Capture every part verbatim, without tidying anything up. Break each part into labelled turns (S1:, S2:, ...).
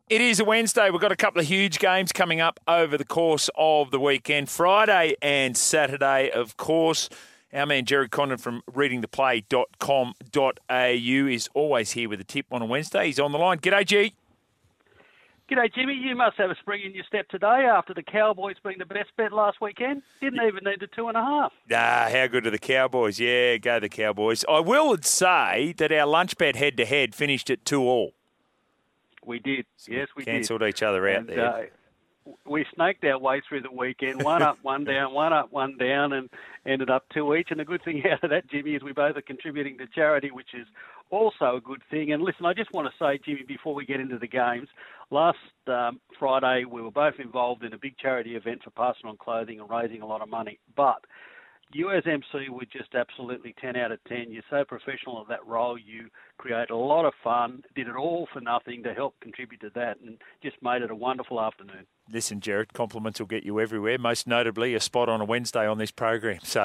S1: It is a Wednesday. We've got a couple of huge games coming up over the course of the weekend. Friday and Saturday, of course. Our man Jerry Condon from reading the play dot com dot a u is always here with a tip on a Wednesday. He's on the line. G'day, G.
S2: G'day, Jimmy. You must have a spring in your step today after the Cowboys being the best bet last weekend. Didn't even need the two and a half.
S1: Ah, how good are the Cowboys? Yeah, go the Cowboys. I will say that our lunch bet head-to-head finished at two all.
S2: We did.
S1: So
S2: yes, we
S1: cancelled
S2: did.
S1: each other out
S2: and,
S1: there.
S2: Uh, we snaked our way through the weekend, one up, one down, one up, one down, and ended up two each. And the good thing out of that, Jimmy, is we both are contributing to charity, which is also a good thing. And listen, I just want to say, Jimmy, before we get into the games, last um, Friday we were both involved in a big charity event for Passing On Clothing and raising a lot of money. But you as M C were just absolutely ten out of ten. You're so professional at that role. You create a lot of fun, did it all for nothing to help contribute to that, and just made it a wonderful afternoon.
S1: Listen, Jared, compliments will get you everywhere, most notably a spot on a Wednesday on this program. So,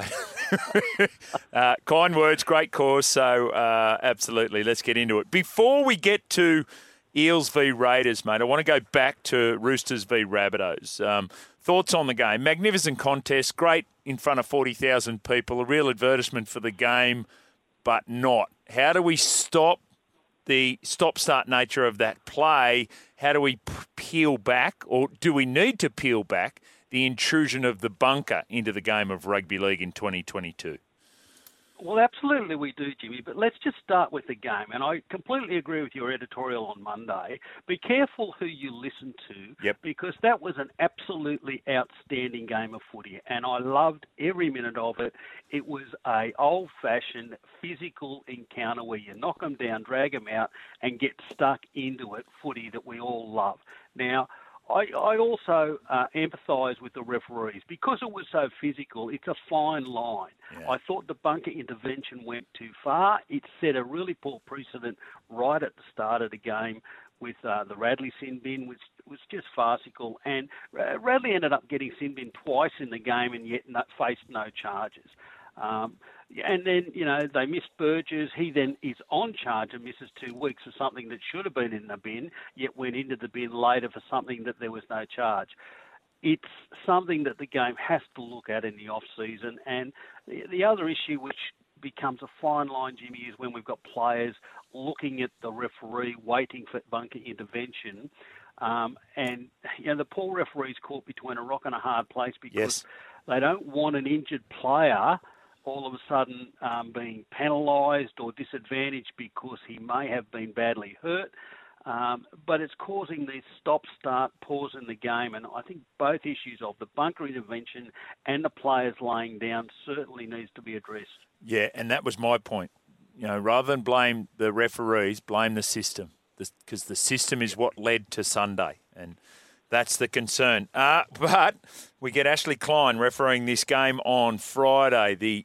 S1: uh, kind words, great cause. So, uh, absolutely, let's get into it. Before we get to Eels v Raiders, mate, I want to go back to Roosters v Rabbitohs. Um, thoughts on the game? Magnificent contest, great in front of forty thousand people, a real advertisement for the game, but not. How do we stop the stop-start nature of that play? How do we p- peel back, or do we need to peel back the intrusion of the bunker into the game of rugby league in twenty twenty-two?
S2: Well, absolutely we do, Jimmy, but let's just start with the game. And I completely agree with your editorial on Monday. Be careful who you listen to,
S1: yep.
S2: because that was an absolutely outstanding game of footy, and I loved every minute of it. It was a old-fashioned physical encounter where you knock them down, drag them out, and get stuck into it footy that we all love. Now, I, I also uh, empathise with the referees. Because it was so physical, it's a fine line.
S1: Yeah.
S2: I thought the bunker intervention went too far. It set a really poor precedent right at the start of the game with uh, the Radley sin bin, which was just farcical. And uh, Radley ended up getting sin bin twice in the game and yet not, faced no charges. Um, and then, you know, they missed Burgess. He then is on charge and misses two weeks for something that should have been in the bin, yet went into the bin later for something that there was no charge. It's something that the game has to look at in the off-season. And the, the other issue which becomes a fine line, Jimmy, is when we've got players looking at the referee, waiting for bunker intervention. Um, and, you know, the poor referee's caught between a rock and a hard place because
S1: yes.
S2: they don't want an injured player all of a sudden um, being penalised or disadvantaged because he may have been badly hurt. Um, but it's causing these stop-start pause in the game, and I think both issues of the bunker intervention and the players laying down certainly needs to be addressed.
S1: Yeah, and that was my point. You know, rather than blame the referees, blame the system, because the system is what led to Sunday, and that's the concern. Uh, but we get Ashley Klein refereeing this game on Friday. The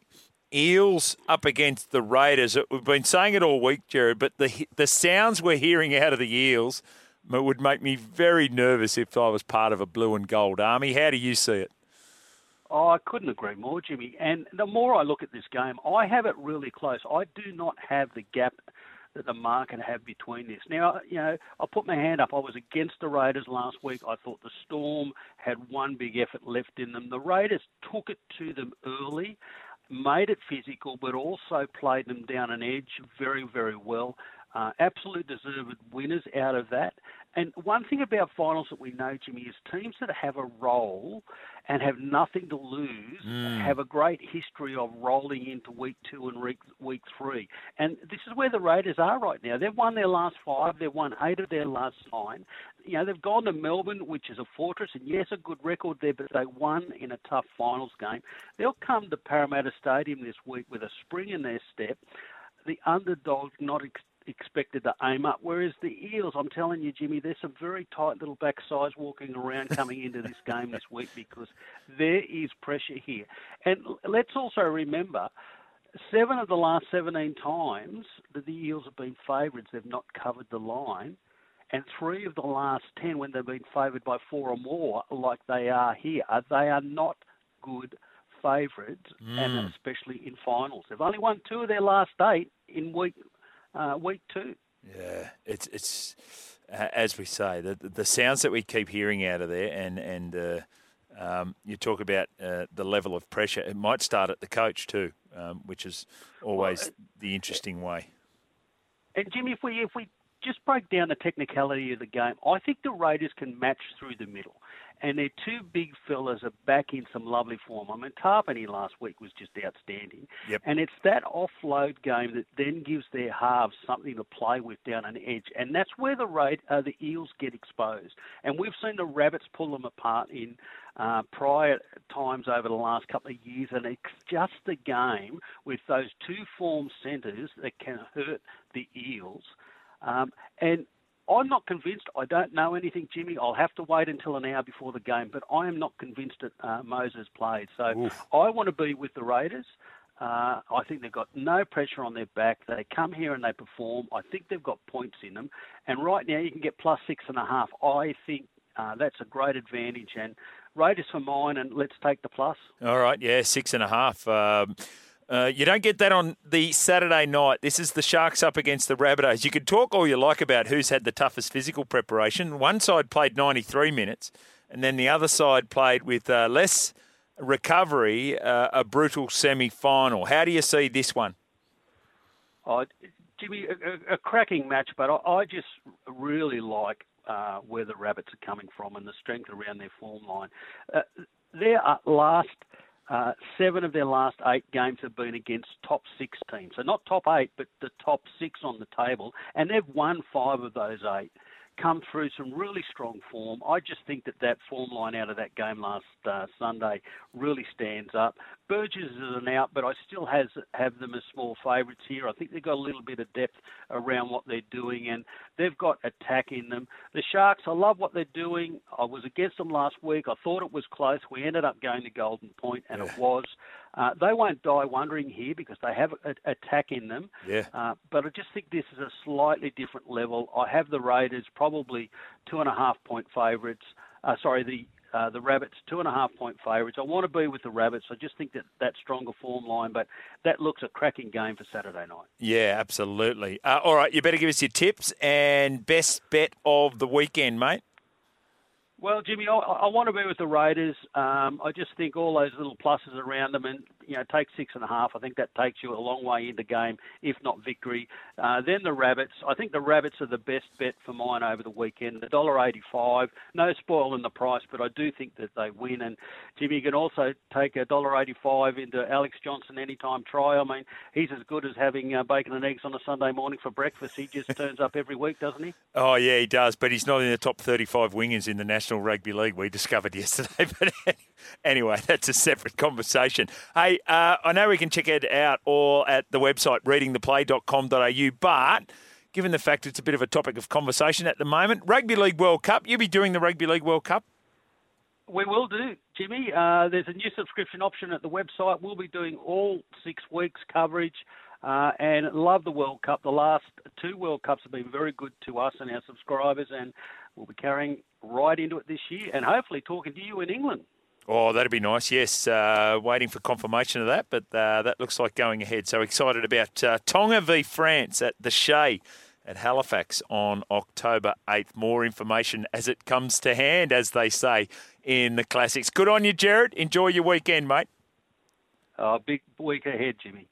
S1: Eels up against the Raiders. We've been saying it all week, Jared, but the the sounds we're hearing out of the Eels would make me very nervous if I was part of a blue and gold army. How do you see it?
S2: Oh, I couldn't agree more, Jimmy. And the more I look at this game, I have it really close. I do not have the gap that the market have between this. Now, you know, I'll put my hand up. I was against the Raiders last week. I thought the Storm had one big effort left in them. The Raiders took it to them early, made it physical, but also played them down an edge very, very well. Uh, absolute deserved winners out of that. And one thing about finals that we know, Jimmy, is teams that have a roll and have nothing to lose
S1: mm.
S2: have a great history of rolling into week two and week, week three. And this is where the Raiders are right now. They've won their last five. They've won eight of their last nine. You know, they've gone to Melbourne, which is a fortress, and yes, a good record there, but they won in a tough finals game. They'll come to Parramatta Stadium this week with a spring in their step. The underdog not ex- expected to aim up, whereas the Eels, I'm telling you, Jimmy, there's some very tight little backsides walking around coming into this game this week because there is pressure here. And let's also remember, seven of the last seventeen times that the Eels have been favourites, they've not covered the line. And three of the last ten, when they've been favoured by four or more, like they are here, they are not good favourites,
S1: mm.
S2: and especially in finals. They've only won two of their last eight in week uh, week two.
S1: Yeah, it's it's uh, as we say, the the sounds that we keep hearing out of there, and and uh, um, you talk about uh, the level of pressure. It might start at the coach too, um, which is always well, the interesting way.
S2: And Jimmy, if we if we just break down the technicality of the game, I think the Raiders can match through the middle. And their two big fellas are back in some lovely form. I mean, Tarpany last week was just outstanding.
S1: Yep.
S2: And it's that offload game that then gives their halves something to play with down an edge. And that's where the Raid, uh, the Eels get exposed. And we've seen the Rabbits pull them apart in uh, prior times over the last couple of years. And it's just the game with those two form centres that can hurt the Eels. Um, and I'm not convinced. I don't know anything, Jimmy. I'll have to wait until an hour before the game, but I am not convinced that uh, Moses played. So Oof. I want to be with the Raiders. Uh, I think they've got no pressure on their back. They come here and they perform. I think they've got points in them. And right now you can get plus six and a half. I think uh, that's a great advantage. And Raiders for mine, and let's take the plus.
S1: All right, yeah, six and a half. Um... Uh, you don't get that on the Saturday night. This is the Sharks up against the Rabbitohs. You could talk all you like about who's had the toughest physical preparation. One side played ninety-three minutes, and then the other side played with uh, less recovery, uh, a brutal semi-final. How do you see this one?
S2: Oh, Jimmy, a, a cracking match, but I, I just really like uh, where the Rabbits are coming from and the strength around their form line. Uh, their last... Uh, seven of their last eight games have been against top six teams. So not top eight, but the top six on the table. And they've won five of those eight. Come through some really strong form. I just think that that form line out of that game last uh, Sunday really stands up. Burgess is an out, but I still has, have them as small favourites here. I think they've got a little bit of depth around what they're doing, and they've got attack in them. The Sharks, I love what they're doing. I was against them last week. I thought it was close. We ended up going to Golden Point, and it was. Uh, they won't die wondering here because they have a, attack in them.
S1: Yeah.
S2: Uh, but I just think this is a slightly different level. I have the Raiders probably two and a half point favourites. Uh, sorry, the uh, the Rabbits two and a half point favourites. I want to be with the Rabbits. I just think that that stronger form line, but that looks a cracking game for Saturday night.
S1: Yeah, absolutely. Uh, all right, you better give us your tips and best bet of the weekend, mate.
S2: Well, Jimmy, I, I want to be with the Raiders. Um, I just think all those little pluses around them, and you know, take six and a half. I think that takes you a long way into game, if not victory. Uh, then the Rabbits. I think the Rabbits are the best bet for mine over the weekend. one dollar eighty-five. No spoil in the price, but I do think that they win. And Jimmy, you can also take one dollar eighty-five into Alex Johnson anytime try. I mean, he's as good as having uh, bacon and eggs on a Sunday morning for breakfast. He just turns up every week, doesn't he?
S1: Oh yeah, he does. But he's not in the top thirty-five wingers in the National Rugby League. We discovered yesterday. But anyway, that's a separate conversation. Hey. Uh, I know we can check it out all at the website, reading the play dot com dot a u, but given the fact it's a bit of a topic of conversation at the moment, Rugby League World Cup, you'll be doing the Rugby League World Cup?
S2: We will do, Jimmy. Uh, there's a new subscription option at the website. We'll be doing all six weeks coverage uh, and love the World Cup. The last two World Cups have been very good to us and our subscribers, and we'll be carrying right into it this year and hopefully talking to you in England.
S1: Oh, that'd be nice, yes. Uh, waiting for confirmation of that, but uh, that looks like going ahead. So excited about uh, Tonga v France at the Shea at Halifax on October eighth. More information as it comes to hand, as they say in the classics. Good on you, Jared. Enjoy your weekend, mate.
S2: Uh, big week ahead, Jimmy.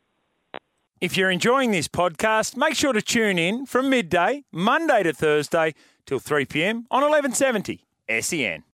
S1: If you're enjoying this podcast, make sure to tune in from midday, Monday to Thursday, till three p.m. on eleven seventy S E N.